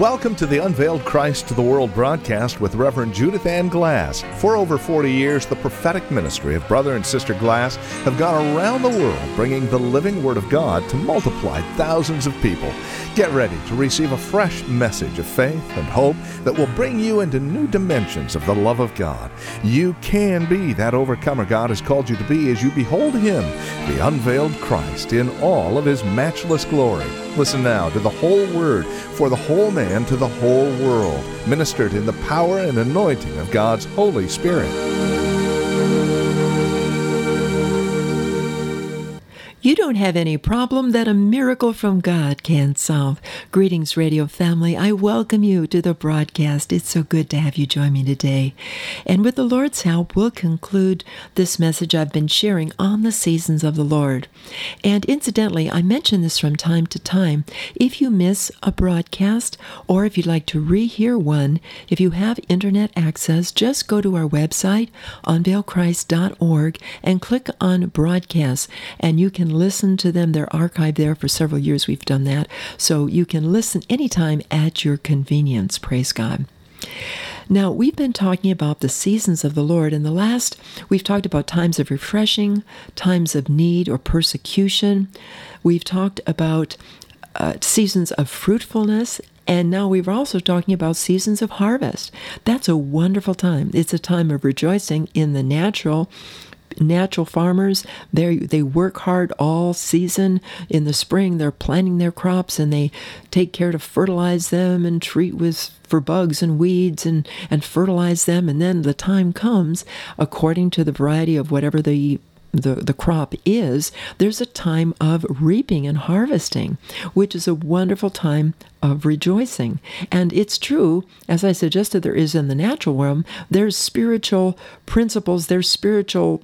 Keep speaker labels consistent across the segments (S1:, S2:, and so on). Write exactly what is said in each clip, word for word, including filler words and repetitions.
S1: Welcome to the Unveiled Christ to the World broadcast with Reverend Judith Ann Glass. For over forty years, the prophetic ministry of Brother and Sister Glass have gone around the world bringing the living Word of God to multiply thousands of people. Get ready to receive a fresh message of faith and hope that will bring you into new dimensions of the love of God. You can be that overcomer God has called you to be as you behold Him, the unveiled Christ, in all of His matchless glory. Listen now to the whole Word for the whole man to the whole world, ministered in the power and anointing of God's Holy Spirit.
S2: You don't have any problem that a miracle from God can't solve. Greetings, radio family. I welcome you to the broadcast. It's so good to have you join me today. And with the Lord's help, we'll conclude this message I've been sharing on the seasons of the Lord. And incidentally, I mention this from time to time. If you miss a broadcast, or if you'd like to rehear one, if you have internet access, just go to our website, unveil christ dot org, and click on broadcasts, and you can listen to them. They're archived there. For several years we've done that. So you can listen anytime at your convenience. Praise God. Now, we've been talking about the seasons of the Lord. In the last, we've talked about times of refreshing, times of need or persecution. We've talked about uh, seasons of fruitfulness. And now we're also talking about seasons of harvest. That's a wonderful time. It's a time of rejoicing in the natural. Natural farmers, they they work hard all season. In the spring, they're planting their crops and they take care to fertilize them and treat with for bugs and weeds and, and fertilize them. And then the time comes, according to the variety of whatever the The, the crop is, there's a time of reaping and harvesting, which is a wonderful time of rejoicing. And it's true, as I suggested, there is in the natural realm, there's spiritual principles, there's spiritual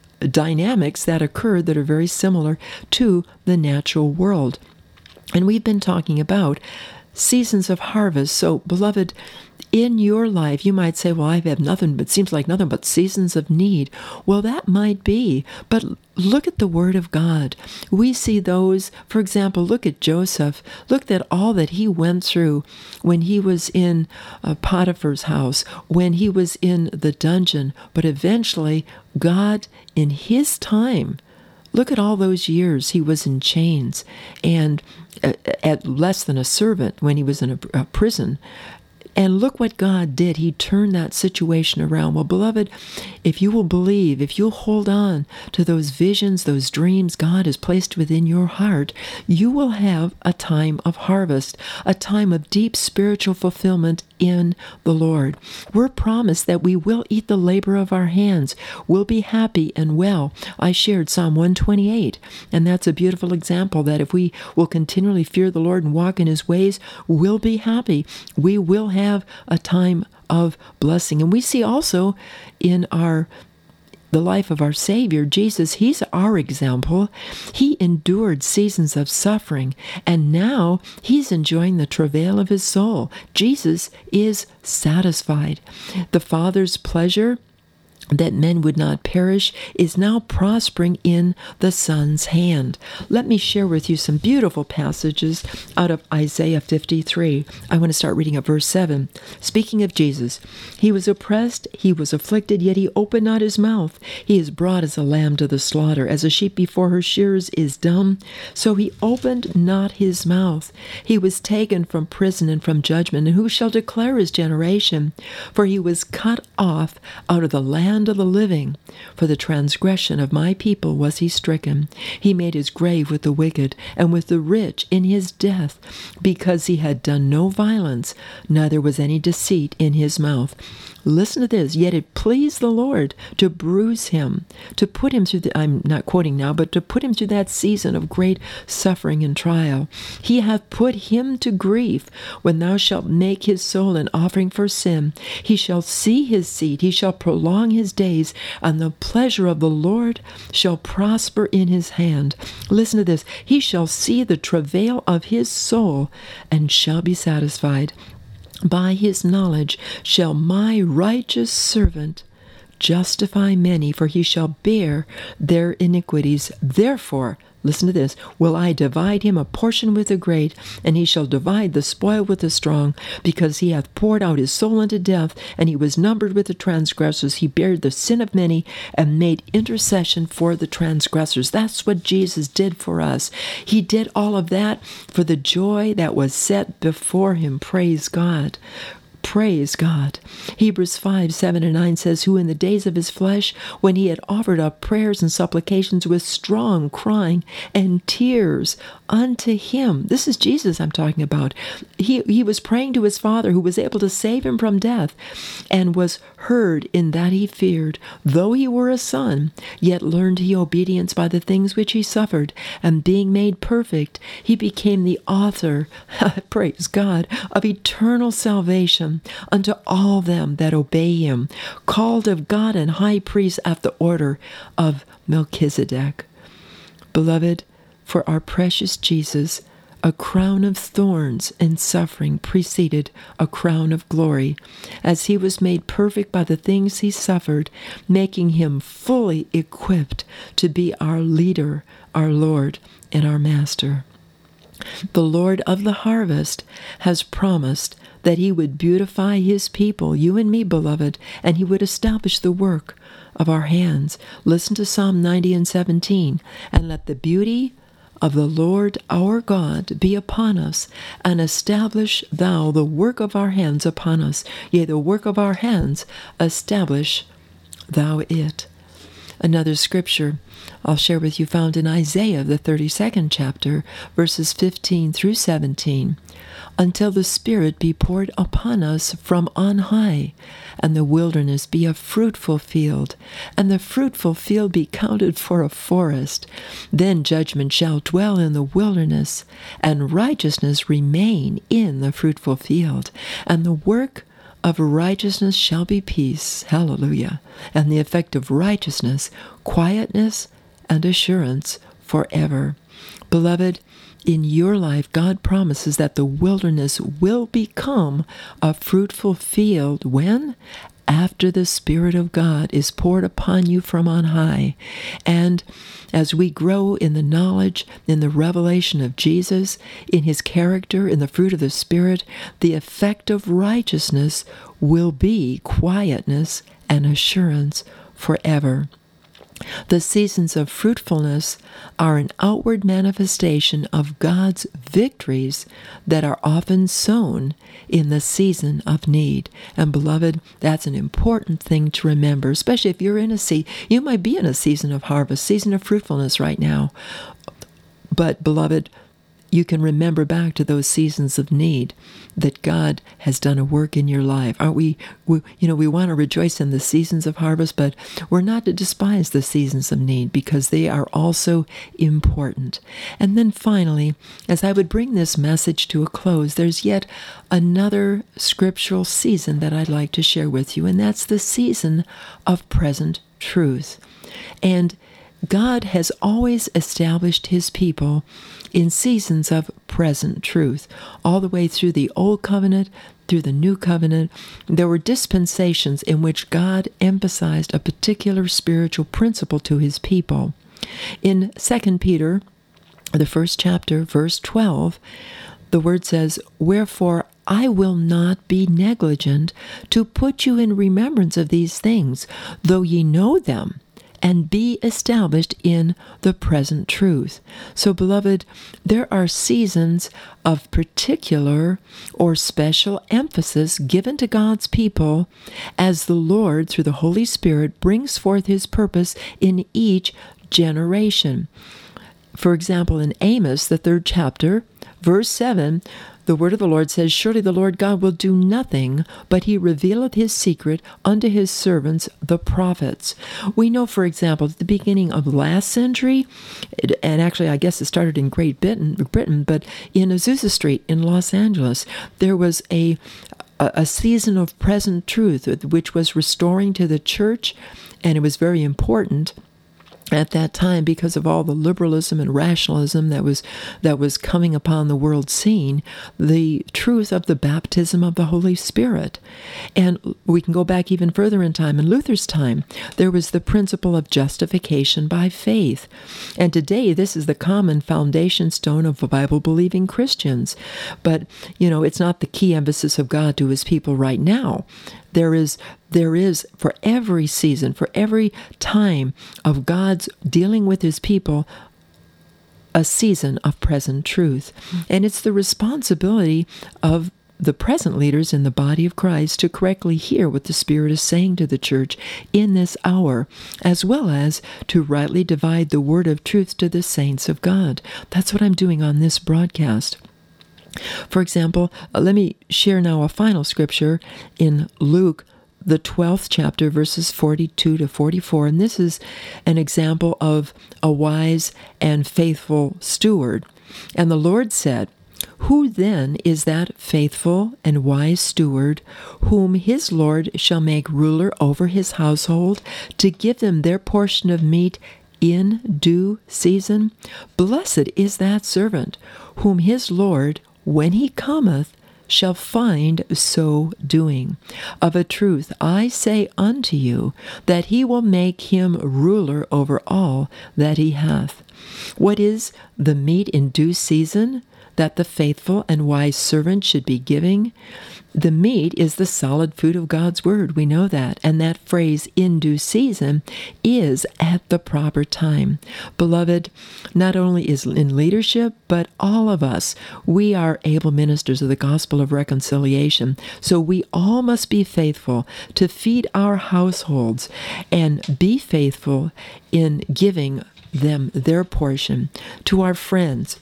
S2: dynamics that occur that are very similar to the natural world. And we've been talking about seasons of harvest. So, beloved, in your life, you might say, well, I have nothing, but seems like nothing but seasons of need. Well, that might be, but look at the Word of God. We see those, for example, look at Joseph. Look at all that he went through when he was in uh, Potiphar's house, when he was in the dungeon. But eventually, God, in His time, look at all those years he was in chains and uh, at less than a servant when he was in a, a prison. And look what God did. He turned that situation around. Well, beloved, if you will believe, if you'll hold on to those visions, those dreams God has placed within your heart, you will have a time of harvest, a time of deep spiritual fulfillment in the Lord. We're promised that we will eat the labor of our hands. We'll be happy and well. I shared Psalm one twenty-eight, and that's a beautiful example that if we will continually fear the Lord and walk in His ways, we'll be happy. We will have have a time of blessing. And we see also in our the life of our Savior, Jesus, He's our example. He endured seasons of suffering, and now He's enjoying the travail of His soul. Jesus is satisfied. The Father's pleasure that men would not perish is now prospering in the Son's hand. Let me share with you some beautiful passages out of Isaiah fifty-three. I want to start reading at verse seven. Speaking of Jesus, He was oppressed, He was afflicted, yet He opened not His mouth. He is brought as a lamb to the slaughter, as a sheep before her shearers is dumb. So He opened not His mouth. He was taken from prison and from judgment, and who shall declare His generation? For He was cut off out of the land of the living. For the transgression of my people was He stricken. He made His grave with the wicked and with the rich in His death, because He had done no violence, neither was any deceit in His mouth. Listen to this. Yet it pleased the Lord to bruise Him, to put Him through the, I'm not quoting now, but to put Him through that season of great suffering and trial. He hath put Him to grief. When thou shalt make His soul an offering for sin, He shall see His seed, He shall prolong His days, and the pleasure of the Lord shall prosper in His hand. Listen to this. He shall see the travail of His soul, and shall be satisfied. By His knowledge shall my righteous servant justify many, for he shall bear their iniquities. Therefore, listen to this, will I divide him a portion with the great, and he shall divide the spoil with the strong, because he hath poured out his soul unto death, and he was numbered with the transgressors. He bare the sin of many, and made intercession for the transgressors. That's what Jesus did for us. He did all of that for the joy that was set before him. Praise God. Praise God. Hebrews five, seven and nine says, who in the days of his flesh, when he had offered up prayers and supplications with strong crying and tears unto him. This is Jesus I'm talking about. He, he was praying to his Father, who was able to save him from death, and was heard in that he feared. Though he were a son, yet learned he obedience by the things which he suffered, and being made perfect, he became the author, praise God, of eternal salvation unto all them that obey him, called of God and high priest after the order of Melchizedek. Beloved, for our precious Jesus, a crown of thorns and suffering preceded a crown of glory, as he was made perfect by the things he suffered, making him fully equipped to be our leader, our Lord, and our Master. The Lord of the harvest has promised that he would beautify his people, you and me, beloved, and he would establish the work of our hands. Listen to Psalm ninety and seventeen. And let the beauty of the Lord our God be upon us, and establish thou the work of our hands upon us. Yea, the work of our hands, establish thou it. Another scripture I'll share with you found in Isaiah, the thirty-second chapter, verses fifteen through seventeen. Until the Spirit be poured upon us from on high, and the wilderness be a fruitful field, and the fruitful field be counted for a forest. Then judgment shall dwell in the wilderness, and righteousness remain in the fruitful field, and the work of righteousness shall be peace. Hallelujah. And the effect of righteousness, quietness and assurance forever. Beloved, in your life, God promises that the wilderness will become a fruitful field. When? After the Spirit of God is poured upon you from on high. And as we grow in the knowledge, in the revelation of Jesus, in his character, in the fruit of the Spirit, the effect of righteousness will be quietness and assurance forever. The seasons of fruitfulness are an outward manifestation of God's victories that are often sown in the season of need. And beloved, that's an important thing to remember, especially if you're in a season. You might be in a season of harvest, season of fruitfulness right now. But beloved, you can remember back to those seasons of need that God has done a work in your life. Aren't we, we, you know, we want to rejoice in the seasons of harvest, but we're not to despise the seasons of need because they are also important. And then finally, as I would bring this message to a close, there's yet another scriptural season that I'd like to share with you, and that's the season of present truth. And God has always established his people in seasons of present truth. All the way through the Old Covenant, through the New Covenant, there were dispensations in which God emphasized a particular spiritual principle to his people. In Second Peter, the first chapter, verse twelve, the word says, "Wherefore I will not be negligent to put you in remembrance of these things, though ye know them, and be established in the present truth." So, beloved, there are seasons of particular or special emphasis given to God's people as the Lord, through the Holy Spirit, brings forth his purpose in each generation. For example, in Amos, the third chapter, verse seven, the word of the Lord says, "Surely the Lord God will do nothing, but he revealeth his secret unto his servants, the prophets." We know, for example, at the beginning of last century, and actually I guess it started in Great Britain, Britain but in Azusa Street in Los Angeles, there was a, a season of present truth, which was restoring to the church, and it was very important. at that time, because of all the liberalism and rationalism that was that was coming upon the world scene, the truth of the baptism of the Holy Spirit. And we can go back even further in time. In Luther's time, there was the principle of justification by faith. And today, this is the common foundation stone of Bible-believing Christians. But, you know, it's not the key emphasis of God to his people right now. There is, there is for every season, for every time of God's dealing with his people, a season of present truth. And it's the responsibility of the present leaders in the body of Christ to correctly hear what the Spirit is saying to the church in this hour, as well as to rightly divide the word of truth to the saints of God. That's what I'm doing on this broadcast. For example, uh, let me share now a final scripture in Luke, the twelfth chapter, verses forty-two to forty-four. And this is an example of a wise and faithful steward. And the Lord said, "Who then is that faithful and wise steward, whom his Lord shall make ruler over his household, to give them their portion of meat in due season? Blessed is that servant, whom his Lord, when he cometh, shall find so doing. Of a truth I say unto you, that he will make him ruler over all that he hath. What is the meat in due season that the faithful and wise servant should be giving? The meat is the solid food of God's word. We know that. And that phrase, in due season, is at the proper time. Beloved, not only is in leadership, but all of us, we are able ministers of the gospel of reconciliation. So we all must be faithful to feed our households and be faithful in giving them their portion, to our friends,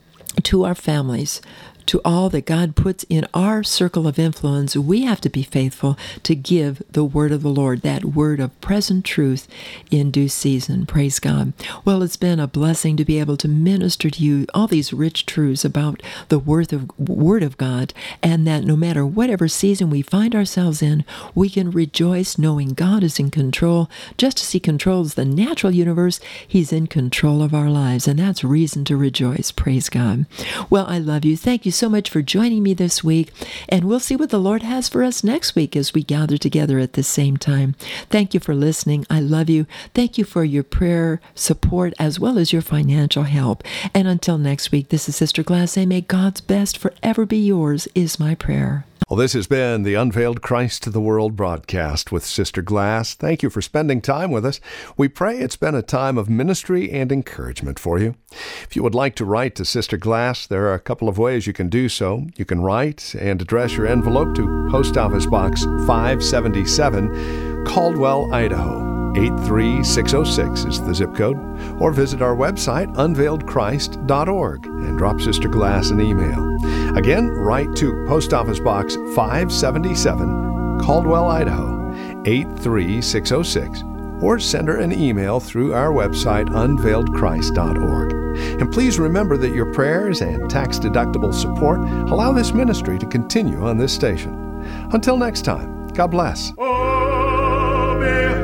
S2: to our families, to all that God puts in our circle of influence. We have to be faithful to give the word of the Lord, that word of present truth in due season. Praise God. Well, it's been a blessing to be able to minister to you all these rich truths about the worth of word of God, and that no matter whatever season we find ourselves in, we can rejoice knowing God is in control. Just as he controls the natural universe, he's in control of our lives, and that's reason to rejoice. Praise God. Well, I love you. Thank you so much for joining me this week, and we'll see what the Lord has for us next week as we gather together at the same time. Thank you for listening. I love you. Thank you for your prayer support as well as your financial help. And until next week, this is Sister Glass. May God's best forever be yours is my prayer.
S1: Well, this has been the Unveiled Christ to the World broadcast with Sister Glass. Thank you for spending time with us. We pray it's been a time of ministry and encouragement for you. If you would like to write to Sister Glass, there are a couple of ways you can do so. You can write and address your envelope to Post Office Box five seventy-seven, Caldwell, Idaho. eight three six oh six is the zip code, or visit our website, unveiled christ dot org, and drop Sister Glass an email. Again, write to Post Office Box five seventy-seven, Caldwell, Idaho, eight three six oh six, or send her an email through our website, unveiled christ dot org. And please remember that your prayers and tax-deductible support allow this ministry to continue on this station. Until next time, God bless.
S3: Oh,